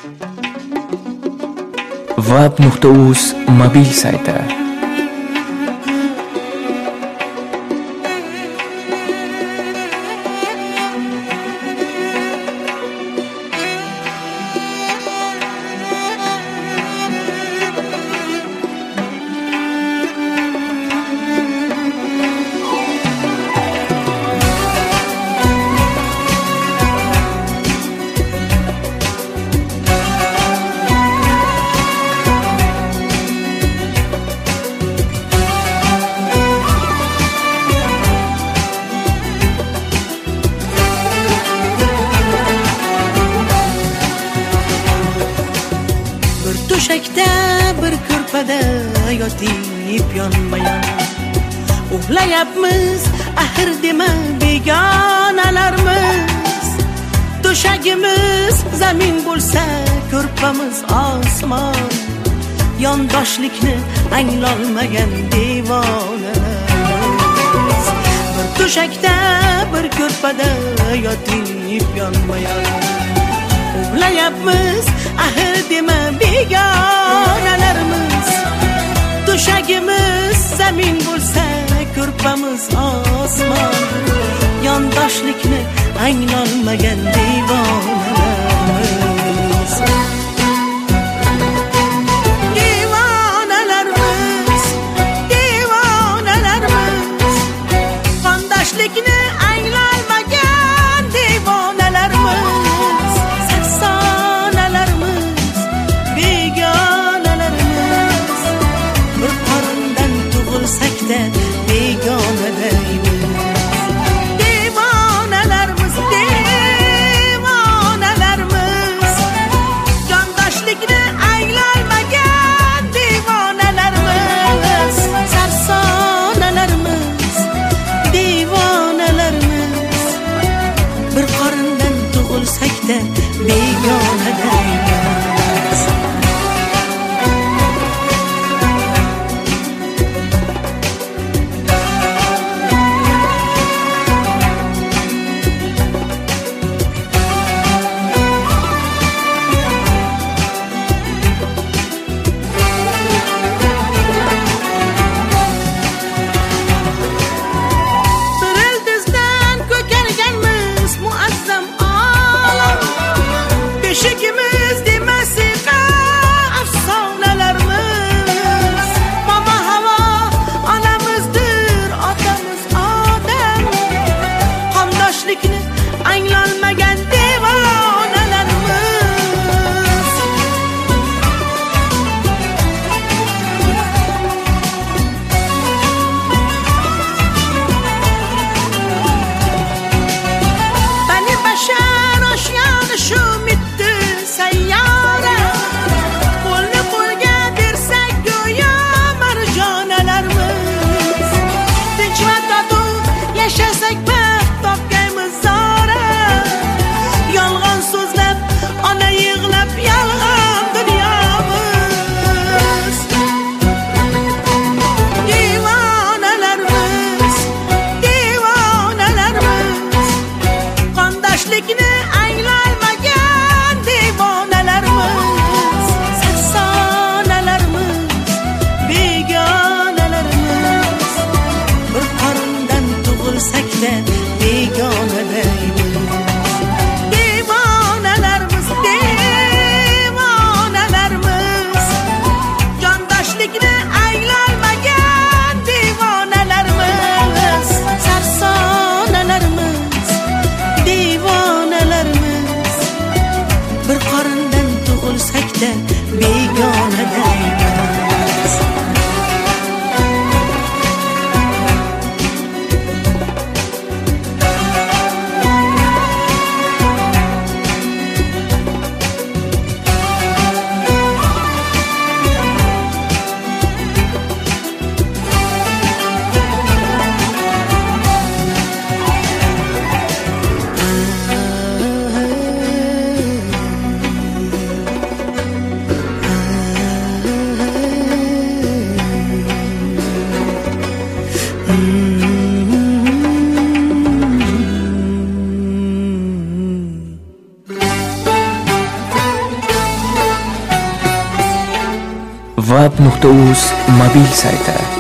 Vab.uz mobil sayti. To'shakda bir ko'rpada yotib yonma-yon uxlayapmiz, axir dema begonalarmiz. To'shagimiz zamin bo'lsa, ko'rpamiz osmon. Yondoshlikni anglolmagan devonalarmiz. Bir to'shakda bir ko'rpada yotib yonma-yon uxlayapmiz, axir dema begonalarimiz. To'shagimiz zamin bo'lsa, ko'rpamiz osmon. Yondoshlikni anglolmagan devonalarimiz. Devonalarimiz, devonalarimiz. Qondoshlikni anglolmagan devonalarimiz. Sarsonalarimiz, begonalarimiz. Bir qorindan tug'ilsak-da begonadaymiz. Devonalarimiz, devonalarimiz. Jondoshlikni anglolmagan devonalarimiz. Sarsonalarimiz, devonalarimiz. Bir qorindan tug'ilsak-da begonadaymiz. Bir ildizdan ko'karganmiz muazzam olam. Beshigimiz demasiqa afsonalarimiz. Mama havo onamizdir, otamiz odam. Qondoshlikni anglolmagan devonalarimiz. Bani bashar oshyoni shu mitti sayyora. Qo'lni qo'lga bersak go'yo marjonalarimiz. Tinch va totuv yashasak baxt topgaymiz zora. Yolg'on so'zlab, ona yig'lab yolg'on dunyomiz. Devonalarimiz, devonalarimiz. Qondoshlikni anglolmagan devonalarimiz. Sarsonalarimiz, begonalarimiz. Bir qorindan tug'ilsak-da begonadaymiz. Devonalarimiz, devonalarimiz. Jondoshlikni anglolmagan devonalarimiz. Sarsonalarimiz, devonalarimiz. Bir qorindan tug'ilsak-da begonadaymiz. web.uz mobil sayti.